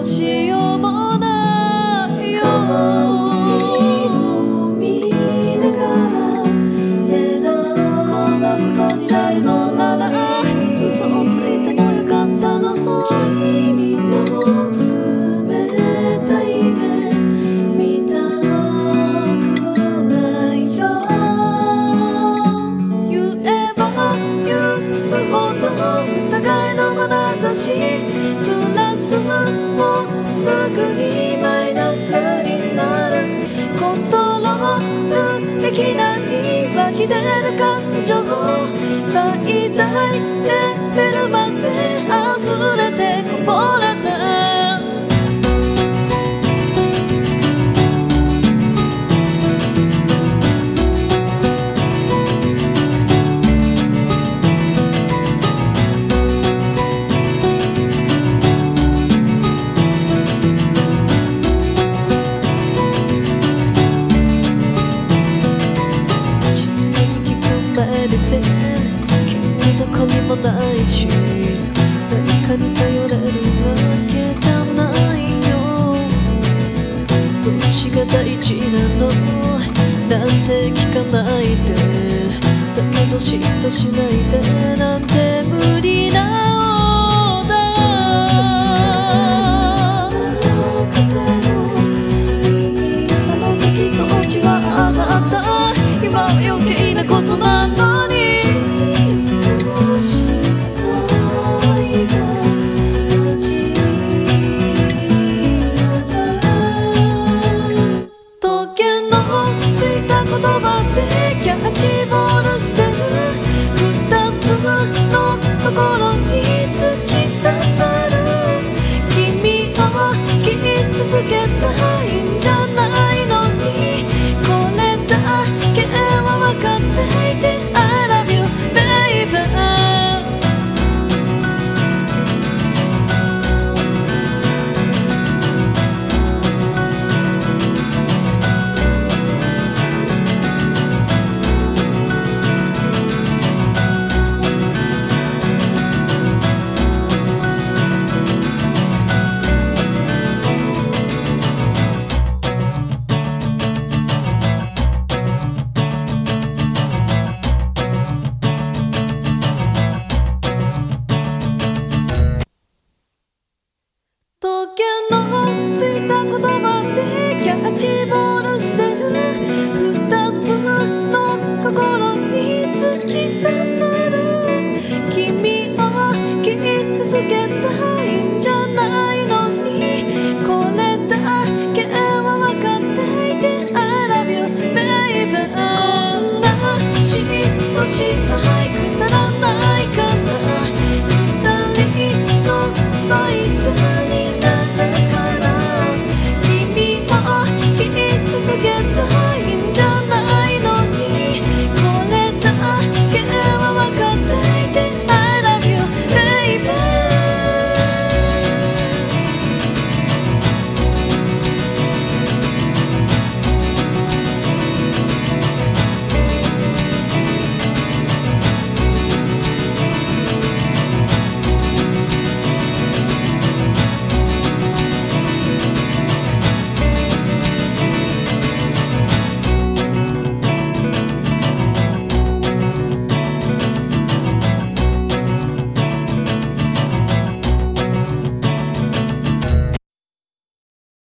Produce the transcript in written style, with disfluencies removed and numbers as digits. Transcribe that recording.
しようもないよ。 鏡を見ながら選ぶ答えもなら嘘をついてもよかったの。君の冷たい目見たくないよ。 言えば言うほど互いの眼差しプラスもすぐにマイナスになる。コントロールできない湧き出る感情最大レベルまで溢れてこぼれて君どこにもないし誰かに頼れるわけじゃないよ。どっちが大事なのなんて聞かないで、だけど嫉妬しないでなんて無理なオーダー。あの時そっちはあなた今は余計なことなのにキャッチボールしてる二つの心に突き刺さる。君を傷つけたいんじゃないのにこれだけは分かっていて I love you baby。時計のついた言葉でキャッチボールしてる二つの心に突き刺さる。君を傷つけたいんじゃないのにこれだけは分かっていて I love you baby。こんな嫉妬しないくだらないかな